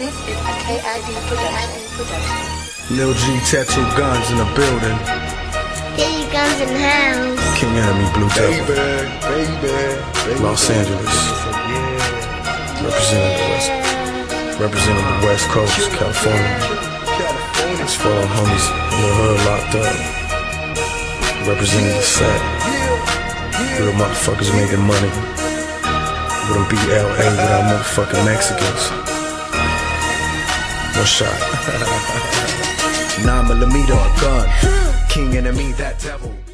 This is a KID production. Lil G Tattoo Guns in the building. Diddy Guns in the house. King Enemy, Blue Devil. Baby. Los Angeles. Representing the West Coast, California. It's for all homies in the hood locked up. Representing the set. Real motherfuckers making money. Wouldn't be LA without motherfucking Mexicans. One shot. 9mm gun. King Enemy, that devil.